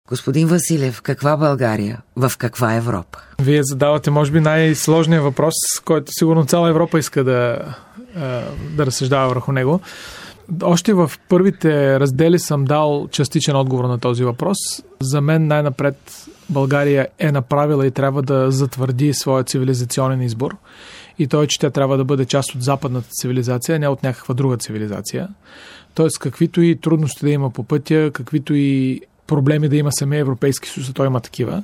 Господин Василев, каква България? В каква Европа? Вие задавате, може би, най-сложния въпрос, който сигурно цяла Европа иска да разсъждава върху него. Още в първите раздели съм дал частичен отговор на този въпрос. За мен най-напред България е направила и трябва да затвърди своя цивилизационен избор. И той, че тя трябва да бъде част от западната цивилизация, а не от някаква друга цивилизация. Тоест, каквито и трудности да има по пътя, каквито и проблеми да има самия Европейски съюз, той има такива.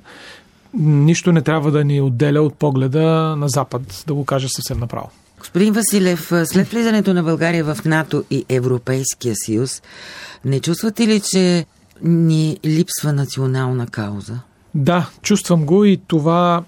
Нищо не трябва да ни отделя от погледа на Запад, да го кажа съвсем направо. Господин Василев, след влизането на България в НАТО и Европейския съюз, не чувствате ли, че ни липсва национална кауза? Да, чувствам го и това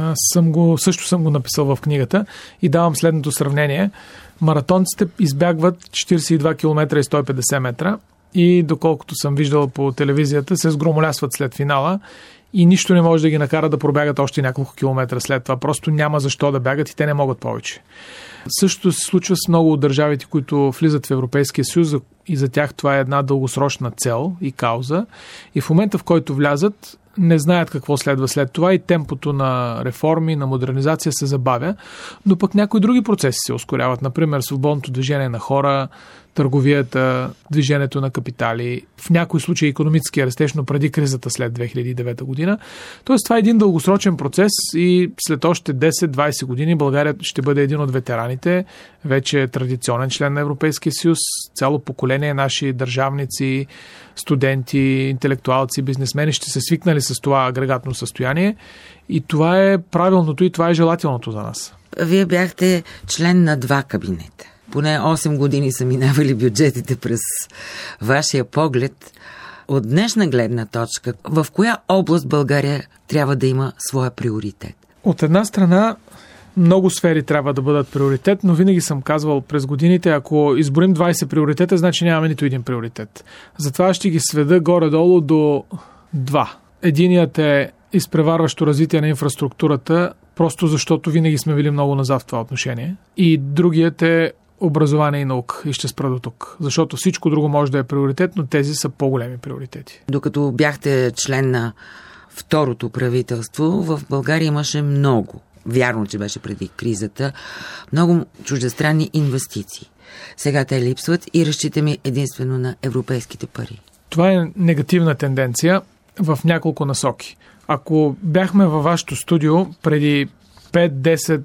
също съм го написал в книгата и давам следното сравнение. Маратонците избягват 42 км и 150 метра и доколкото съм виждал по телевизията, се сгромолясват след финала и нищо не може да ги накара да пробягат още няколко километра след това. Просто няма защо да бягат и те не могат повече. Същото се случва с много от държавите, които влизат в Европейския съюз и за тях това е една дългосрочна цел и кауза. И в момента, в който влязат, не знаят какво следва след това и темпото на реформи, на модернизация се забавя, но пък някои други процеси се ускоряват. Например, свободното движение на хора, търговията, движението на капитали, в някои случаи икономическия растеж, но преди кризата след 2009 година. Тоест това е един дългосрочен процес и след още 10-20 години България ще бъде един от ветераните, вече е традиционен член на Европейския съюз, цяло поколение наши държавници, студенти, интелектуалци, бизнесмени ще се свикнали с това агрегатно състояние и това е правилното и това е желателното за нас. Вие бяхте член на 2 кабинета. Поне 8 години са минавали бюджетите през вашия поглед. От днешна гледна точка, в коя област България трябва да има своя приоритет? От една страна, много сфери трябва да бъдат приоритет, но винаги съм казвал през годините, ако изборим 20 приоритета, значи нямаме нито един приоритет. Затова ще ги сведа горе-долу до 2. Единият е изпреварващо развитие на инфраструктурата, просто защото винаги сме били много назад в това отношение. И другият е образование и наука. И ще спра до тук. Защото всичко друго може да е приоритет, но тези са по-големи приоритети. Докато бяхте член на второто правителство, в България имаше много, вярно, че беше преди кризата, много чуждестранни инвестиции. Сега те липсват и разчитаме единствено на европейските пари. Това е негативна тенденция в няколко насоки. Ако бяхме във вашето студио преди 5, 10,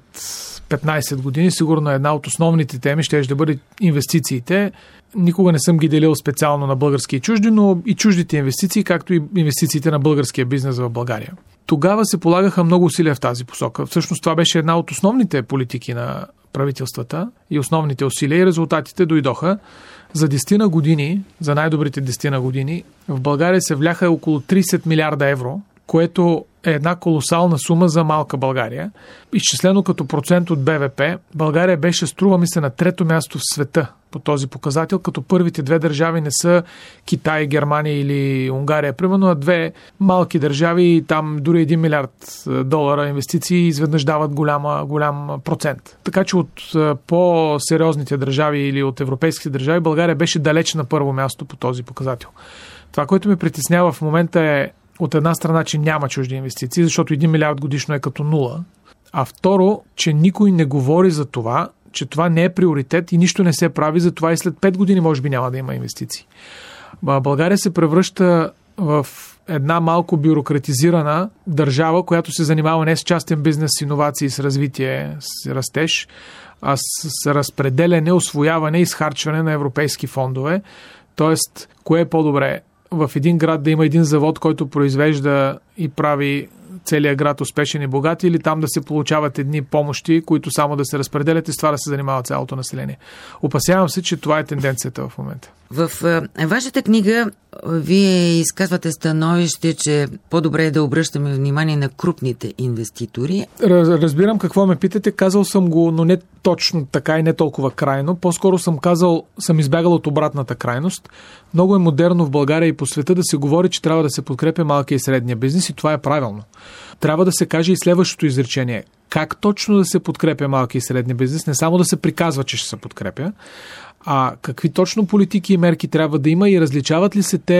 15 години, сигурно една от основните теми ще бъде инвестициите. Никога не съм ги делил специално на български и чужди, но и чуждите инвестиции, както и инвестициите на българския бизнес в България. Тогава се полагаха много усилия в тази посока. Всъщност това беше една от основните политики на правителствата и основните усилия и резултатите дойдоха. За 10 години, за най-добрите 10 години, в България се вляха около 30 милиарда евро, което е една колосална сума за малка България. Изчислено като процент от БВП, България беше, струва ми се, на 3-то място в света по този показател, като първите 2 държави не са Китай, Германия или Унгария, примерно, а 2 малки държави и там дори $1 милиард инвестиции изведнъж дават голям процент. Така че от по-сериозните държави или от европейските държави България беше далеч на първо място по този показател. Това, което ме притеснява в момента е от една страна, че няма чужди инвестиции, защото 1 милиард годишно е като 0. А второ, че никой не говори за това, че това не е приоритет и нищо не се прави, за това и след 5 години може би няма да има инвестиции. България се превръща в една малко бюрократизирана държава, която се занимава не с частен бизнес, с иновации, с развитие, с растеж, а с разпределяне, усвояване и изхарчване на европейски фондове. Тоест, кое е по-добре? В един град да има един завод, който произвежда и прави целият град успешен и богат, или там да се получават едни помощи, които само да се разпределят и с това да се занимава цялото население. Опасявам се, че това е тенденцията в момента. В вашата книга вие изказвате становище, че по-добре е да обръщаме внимание на крупните инвеститори. Разбирам какво ме питате. Казал съм го, но не точно така и не толкова крайно. По-скоро съм избягал от обратната крайност. Много е модерно в България и по света да се говори, че трябва да се подкрепя малкия и средния бизнес и това е правилно. Трябва да се каже и следващото изречение. Как точно да се подкрепя малки и средни бизнес? Не само да се приказва, че ще се подкрепя, а какви точно политики и мерки трябва да има и различават ли се те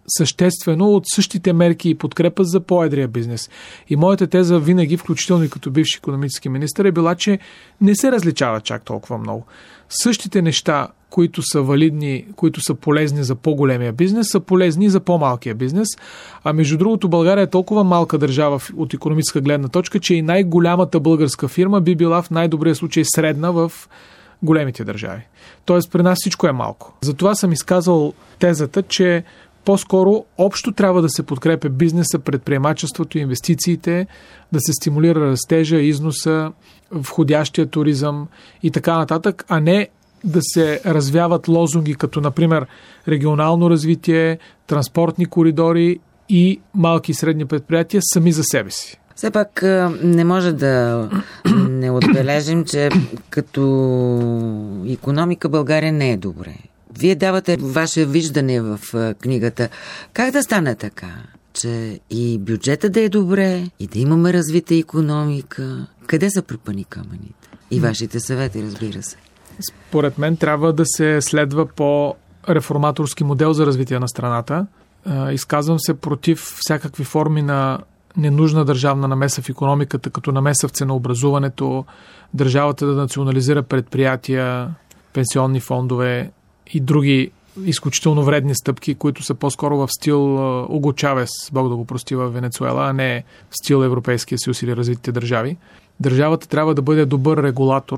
съществено от същите мерки и подкрепа за по-едрия бизнес. И моята теза винаги, включително и като бивш икономически министър, е била, че не се различава чак толкова много. Същите неща, които са валидни, които са полезни за по-големия бизнес, са полезни и за по-малкия бизнес. А между другото, България е толкова малка държава от икономическа гледна точка, че и най-голямата българска фирма би била в най-добрия случай средна в големите държави. Тоест при нас всичко е малко. Затова съм изказал тезата, че по-скоро общо трябва да се подкрепя бизнеса, предприемачеството, инвестициите, да се стимулира растежа, износа, входящия туризъм и така нататък, а не да се развяват лозунги като, например, регионално развитие, транспортни коридори и малки и средни предприятия сами за себе си. Все пак не може да не отбележим, че като икономика България не е добре. Вие давате ваше виждане в книгата. Как да стане така, че и бюджета да е добре, и да имаме развита икономика? Къде са препъни камъните? И вашите съвети, разбира се. Според мен трябва да се следва по реформаторски модел за развитие на страната. Изказвам се против всякакви форми на ненужна държавна намеса в икономиката, като намеса в ценообразуването, държавата да национализира предприятия, пенсионни фондове и други изключително вредни стъпки, които са по-скоро в стил Уго Чавес, Бог да го прости, в Венецуела, а не в стил Европейския съюз или развитите държави. Държавата трябва да бъде добър регулатор,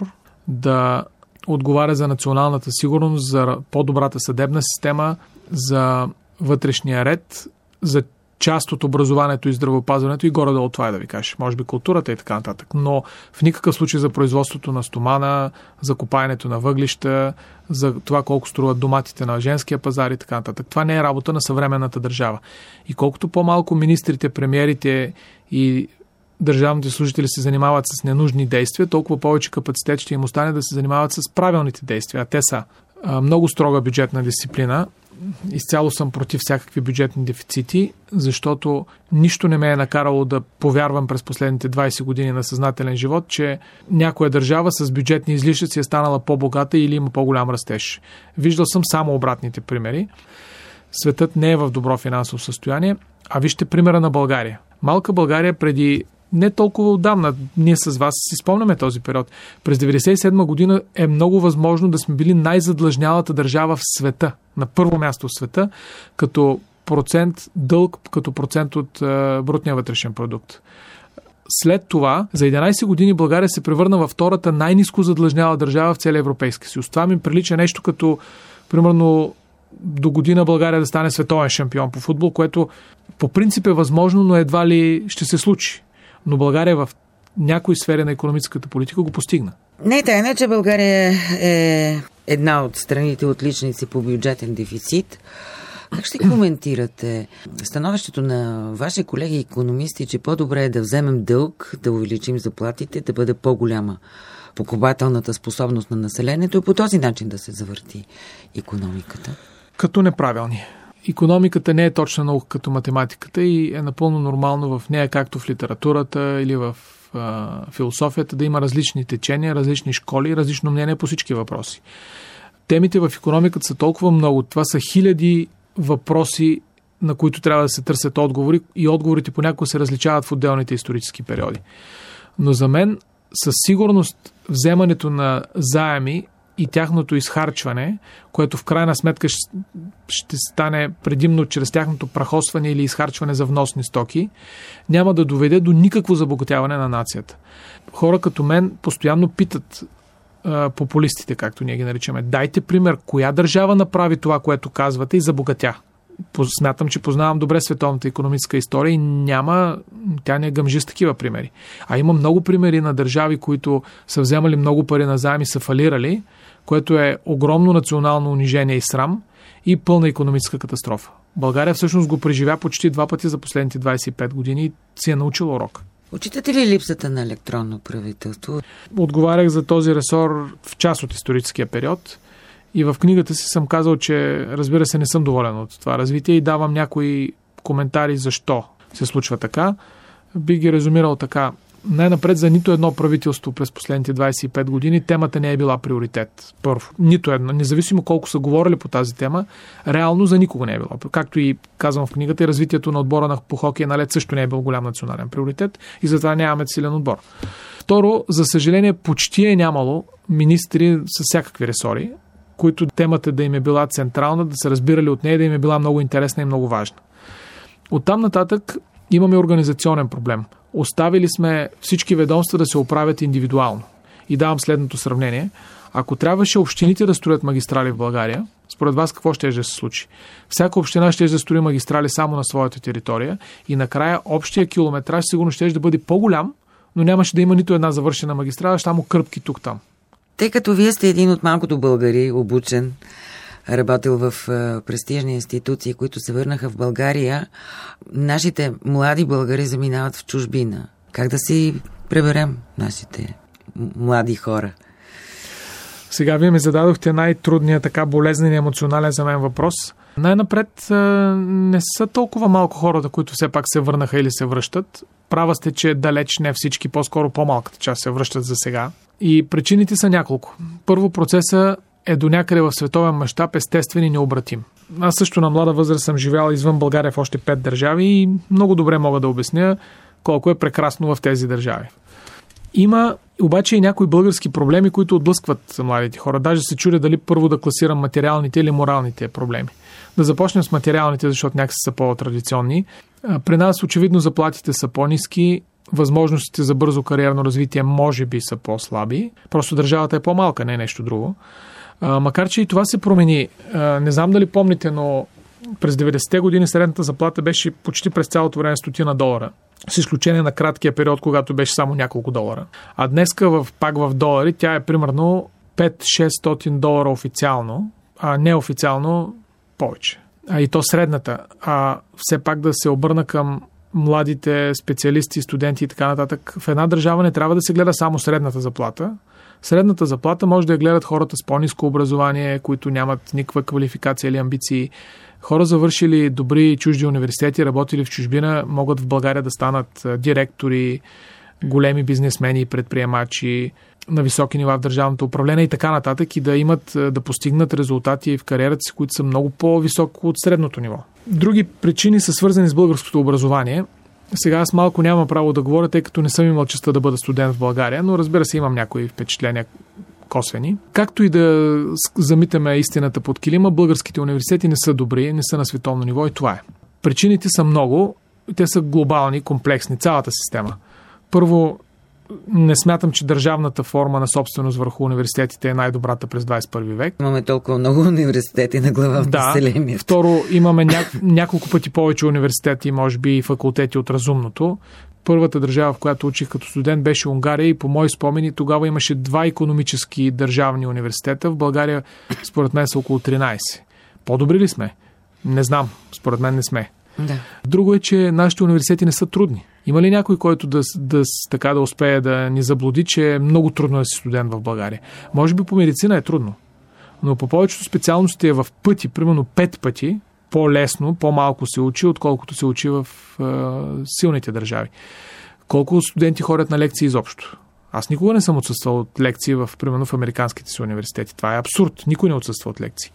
да отговаря за националната сигурност, за по-добрата съдебна система, за вътрешния ред, за част от образованието и здравеопазването и горе-долу това е да ви кажа. Може би културата и така нататък. Но в никакъв случай за производството на стомана, за копаенето на въглища, за това колко струват доматите на женския пазар и така нататък. Това не е работа на съвременната държава. И колкото по-малко министрите, премиерите и държавните служители се занимават с ненужни действия, толкова повече капацитет ще им остане да се занимават с правилните действия. А те са много строга бюджетна дисциплина. Изцяло съм против всякакви бюджетни дефицити, защото нищо не ме е накарало да повярвам през последните 20 години на съзнателен живот, че някоя държава с бюджетни излишъци е станала по-богата или има по-голям растеж. Виждал съм само обратните примери. Светът не е в добро финансово състояние, а вижте примера на България. Малка България преди не толкова отдавна, ние с вас си спомняме този период. През 1997 година е много възможно да сме били най-задлъжнялата държава в света, на първо място в света, като процент дълг, като процент от брутния вътрешен продукт. След това, за 11 години България се превърна във втората най-ниско задлъжняла държава в целия Европейски съюз. Това ми прилича нещо като, примерно, до година България да стане световен шампион по футбол, което по принцип е възможно, но едва ли ще се случи. Но България в някои сфери на икономическата политика го постигна. Не е тайна, че България е една от страните отличници по бюджетен дефицит. Как ще коментирате становището на ваши колеги икономисти, че по-добре е да вземем дълг, да увеличим заплатите, да бъде по-голяма покупателната способност на населението и по този начин да се завърти икономиката? Като неправилни. Икономиката не е точна наука като математиката и е напълно нормално в нея, както в литературата или в философията, да има различни течения, различни школи, различно мнение по всички въпроси. Темите в икономиката са толкова много. Това са хиляди въпроси, на които трябва да се търсят отговори и отговорите понякога се различават в отделните исторически периоди. Но за мен със сигурност вземането на заеми и тяхното изхарчване, което в крайна сметка ще стане предимно чрез тяхното прахосване или изхарчване за вносни стоки, няма да доведе до никакво забогатяване на нацията. Хора като мен постоянно питат популистите, както ние ги наричаме, дайте пример, коя държава направи това, което казвате и забогатя. Смятам, че познавам добре световната икономическа история и тя не гъмжи с такива примери. А има много примери на държави, които са вземали много пари на заем и са фалирали, което е огромно национално унижение и срам и пълна икономическа катастрофа. България всъщност го преживя почти 2 пъти за последните 25 години и си е научила урок. Отчитате ли липсата на електронно правителство? Отговарях за този ресор в част от историческия период. И в книгата си съм казал, че разбира се не съм доволен от това развитие и давам някои коментари защо се случва така. Би ги резюмирал така. най-напред за нито едно правителство през последните 25 години темата не е била приоритет. Първо. Нито едно. Независимо колко са говорили по тази тема, реално за никого не е било. Както и казвам в книгата, развитието на отбора по хокей на лед също не е бил голям национален приоритет и затова нямаме силен отбор. Второ, за съжаление, почти е нямало министри с всякакви ресори, които темата да им е била централна, да са разбирали от нея, да им е била много интересна и много важна. Оттам нататък имаме организационен проблем. Оставили сме всички ведомства да се оправят индивидуално. И давам следното сравнение. Ако трябваше общините да строят магистрали в България, според вас какво ще се случи? Всяка община ще да строи магистрали само на своята територия и накрая общия километраж сигурно ще да бъде по-голям, но нямаше да има нито една завършена магистрала, ще само кръпки тук-там. Тъй като вие сте един от малкото българи, обучен, работил в престижни институции, които се върнаха в България, нашите млади българи заминават в чужбина. Как да си преберем нашите млади хора? Сега вие ми зададохте най-трудния, така болезнен и емоционален за мен въпрос. Най-напред не са толкова малко хората, които все пак се върнаха или се връщат. Права сте, че далеч не всички, по-скоро по-малката част се връщат за сега. И причините са няколко. Първо, процеса е до някъде в световен мащаб естествен и необратим. Аз също на млада възраст съм живял извън България в още 5 държави и много добре мога да обясня колко е прекрасно в тези държави. Има обаче и някои български проблеми, които отблъскват младите хора. Даже се чудя дали първо да класирам материалните или моралните проблеми. Да започнем с материалните, защото някакси са по-традиционни. При нас очевидно заплатите са по-ниски, възможностите за бързо кариерно развитие може би са по-слаби. Просто държавата е по-малка, не е нещо друго. Макар че и това се промени. Не знам дали помните, но през 90-те години средната заплата беше почти през цялото време $100, с изключение на краткия период, когато беше само няколко долара. А днеска пак в долари тя е примерно $500-600 официално, а неофициално повече. И то средната. Все пак да се обърна към младите специалисти, студенти и така нататък. В една държава не трябва да се гледа само средната заплата. Средната заплата може да я гледат хората с по-ниско образование, които нямат никаква квалификация или амбиции. Хора, завършили добри чужди университети, работили в чужбина, могат в България да станат директори, големи бизнесмени и предприемачи на високи нива в държавното управление и така нататък, и да постигнат резултати в кариерата си, които са много по-високо от средното ниво. Други причини са свързани с българското образование. Сега аз малко нямам право да говоря, тъй като не съм имал честта да бъда студент в България, но разбира се, имам някои впечатления косвени. Както и да замитаме истината под килима, българските университети не са добри, не са на световно ниво и това е. Причините са много, те са глобални, комплексни, цялата система. Първо, не смятам, че държавната форма на собственост върху университетите е най-добрата през 21 век. Имаме толкова много университети на глава в населението. Второ, имаме няколко пъти повече университети, може би и факултети от разумното. Първата държава, в която учих като студент, беше Унгария и по мои спомени тогава имаше 2 икономически държавни университета. В България, според мен, са около 13. По-добри ли сме? Не знам. Според мен не сме. Да. Друго е, че нашите университети не са трудни. Има ли някой, който да успее да ни заблуди, че е много трудно да си студент в България? Може би по медицина е трудно. Но по повечето специалности е в пъти, примерно 5 пъти, по-лесно, по-малко се учи, отколкото се учи в силните държави. Колко студенти ходят на лекции изобщо? Аз никога не съм отсъствал от лекции примерно в американските си университети. Това е абсурд. Никой не отсъства от лекции.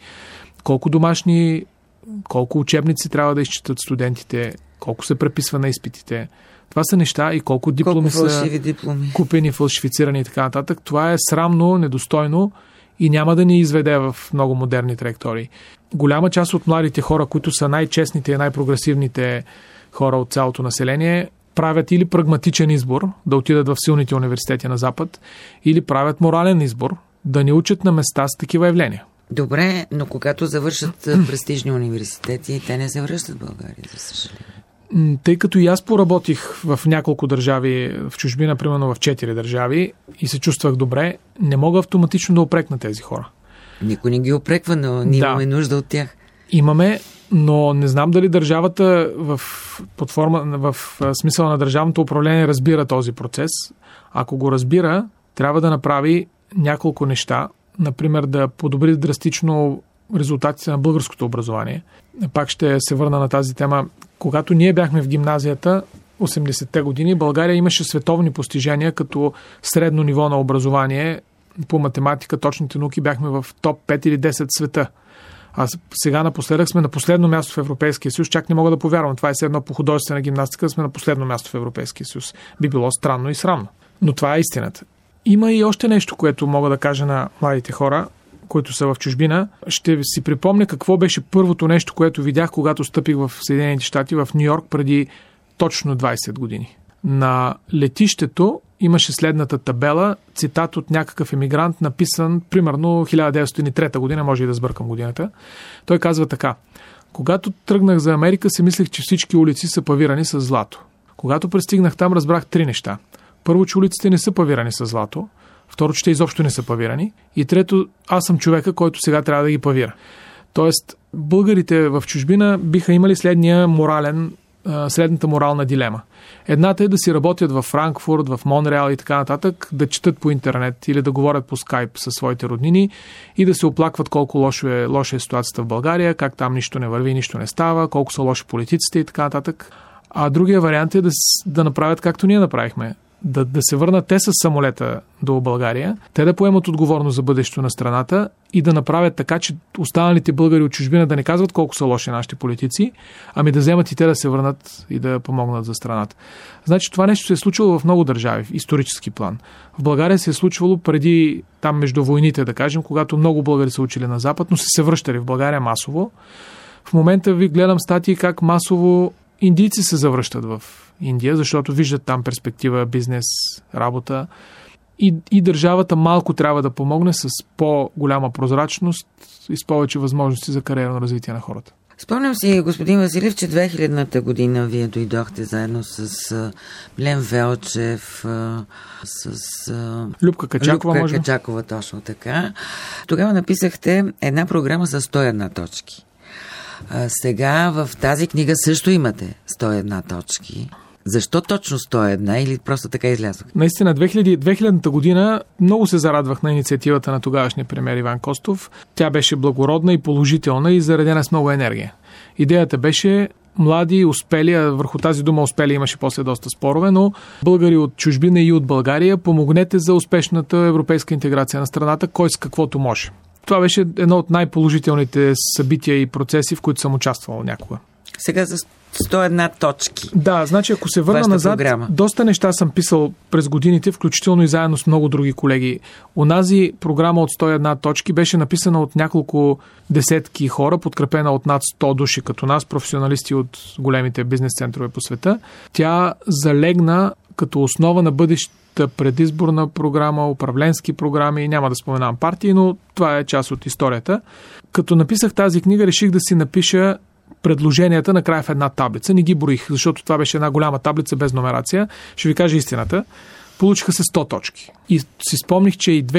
Колко учебници трябва да изчитат студентите, колко се преписва на изпитите. Това са неща и колко дипломи са купени, фалшифицирани и така нататък. Това е срамно, недостойно и няма да ни изведе в много модерни траектории. Голяма част от младите хора, които са най-честните и най-прогресивните хора от цялото население, правят или прагматичен избор да отидат в силните университети на Запад, или правят морален избор да не учат на места с такива явления. Добре, но когато завършат престижни университети, те не се връщат в България, за съжаление. Тъй като и аз поработих в няколко държави, в чужбина, примерно в 4 държави, и се чувствах добре, не мога автоматично да упрекна тези хора. Никой не ги упреква, но ние имаме нужда от тях. Имаме, но не знам дали държавата в смисъла на държавното управление разбира този процес. Ако го разбира, трябва да направи няколко неща. Например, да подобри драстично резултатите на българското образование. Пак ще се върна на тази тема. Когато ние бяхме в гимназията, 80-те години България имаше световни постижения като средно ниво на образование по математика, точните науки бяхме в топ 5 или 10 света. А сега напоследък сме на последно място в Европейския съюз. Чак не мога да повярвам. Това е все едно по художествена гимнастика, да сме на последно място в Европейския съюз. Би било странно и срамно. Но това е истината. Има и още нещо, което мога да кажа на младите хора, които са в чужбина. Ще си припомня какво беше първото нещо, което видях, когато стъпих в Съединените щати, в Ню Йорк, преди точно 20 години. На летището имаше следната табела, цитат от някакъв емигрант, написан примерно 1903 година, може и да сбъркам годината. Той казва така: когато тръгнах за Америка, си мислех, че всички улици са павирани с злато. Когато пристигнах там, разбрах 3 неща. Първо, че улиците не са павирани с злато. Второ, че те изобщо не са павирани. И трето, аз съм човека, който сега трябва да ги павира. Тоест, българите в чужбина биха имали следната морална дилема. Едната е да си работят в Франкфурт, в Монреал и така нататък, да четат по интернет или да говорят по скайп със своите роднини и да се оплакват колко лоша е ситуацията в България, как там нищо не върви, нищо не става, колко са лоши политиците и така нататък. А другия вариант е да направят както ние направихме. Да се върнат те с самолета до България, те да поемат отговорност за бъдещето на страната и да направят така, че останалите българи от чужбина да не казват колко са лоши нашите политици, ами да вземат и те да се върнат и да помогнат за страната. Значи това нещо се е случило в много държави, в исторически план. В България се е случвало преди, там между войните, да кажем, когато много българи са учили на Запад, но се връщали в България масово. В момента ви гледам статии как масово индийци се завръщат в Индия, защото виждат там перспектива, бизнес, работа. И държавата малко трябва да помогне с по-голяма прозрачност и с повече възможности за кариерно развитие на хората. Спомням си, господин Василев, че 2000-та година вие дойдохте заедно с Милен Велчев, с Любка Качакова, точно така. Тогава написахте една програма за 101 точки. Сега в тази книга също имате 101 точки. Защо точно 101 или просто така излязох? Наистина, 2000-та година много се зарадвах на инициативата на тогавашния премиер Иван Костов. Тя беше благородна и положителна и заредена с много енергия. Идеята беше млади, успели, а върху тази дума успели имаше после доста спорове, но българи от чужбина и от България, помогнете за успешната европейска интеграция на страната, кой с каквото може. Това беше едно от най-положителните събития и процеси, в които съм участвал някога. Сега за 101 точки. Да, значи ако се върна назад, доста неща съм писал през годините, включително и заедно с много други колеги. Онази програма от 101 точки беше написана от няколко десетки хора, подкрепена от над 100 души като нас, професионалисти от големите бизнес центрове по света. Тя залегна като основа на бъдещата предизборна програма, управленски програми, няма да споменавам партии, но това е част от историята. Като написах тази книга, реших да си напиша предложенията накрая в една таблица. Не ги броих, защото това беше една голяма таблица без номерация. Ще ви кажа истината. Получиха се 100 точки. И си спомних, че и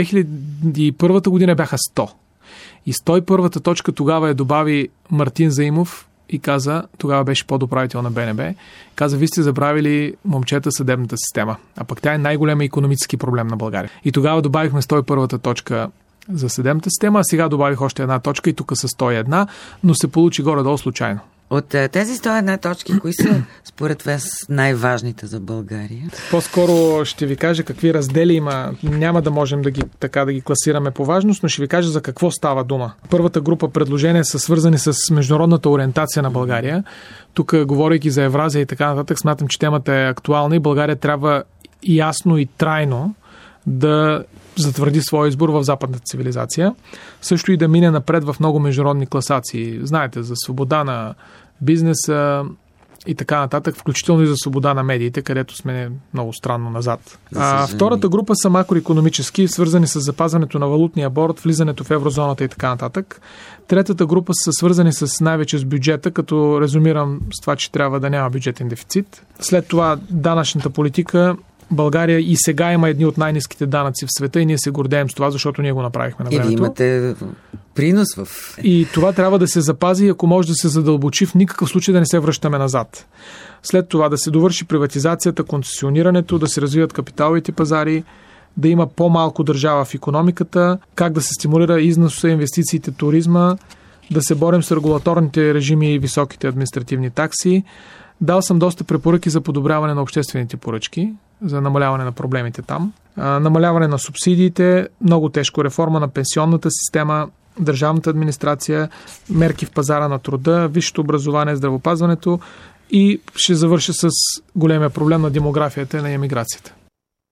2001 година бяха 100. И 101-та точка тогава я добави Мартин Заимов и каза, тогава беше подуправител на БНБ, каза, вие сте забравили, момчета, съдебната система. А пък тя е най-голям икономически проблем на България. И тогава добавихме 101-та точка за съдебната система, а сега добавих още една точка и тук са 101, но се получи горе-долу случайно. От тези 101 точки, кои са според вас най-важните за България? По-скоро ще ви кажа какви раздели има. Няма да можем да ги класираме по важност, но ще ви кажа за какво става дума. Първата група предложения са свързани с международната ориентация на България. Тук, говорейки за Евразия и така нататък, смятам, че темата е актуална и България трябва ясно и трайно да затвърди своя избор в западната цивилизация. Също и да мине напред в много международни класации. Знаете, за свобода на бизнеса и така нататък, включително и за свобода на медиите, където сме много странно назад. Втората група са макроикономически, свързани с запазването на валутния борд, влизането в еврозоната и така нататък. Третата група са свързани най-вече с бюджета, като резюмирам с това, че трябва да няма бюджетен дефицит. След това данъчната политика. България и сега има едни от най-ниските данъци в света и ние се гордеем с това, защото ние го направихме на времето. И ви имате принос в... И това трябва да се запази, ако може да се задълбочи, в никакъв случай да не се връщаме назад. След това да се довърши приватизацията, концесионирането, да се развиват капиталовите пазари, да има по-малко държава в икономиката, как да се стимулира износа, инвестициите, туризма, да се борим с регулаторните режими и високите административни такси, Дал съм доста препоръки за подобряване на обществените поръчки, за намаляване на проблемите там. Намаляване на субсидиите, много тежко, реформа на пенсионната система, държавната администрация, мерки в пазара на труда, висшето образование, здравеопазването и ще завърша с големия проблем на демографията и на емиграцията.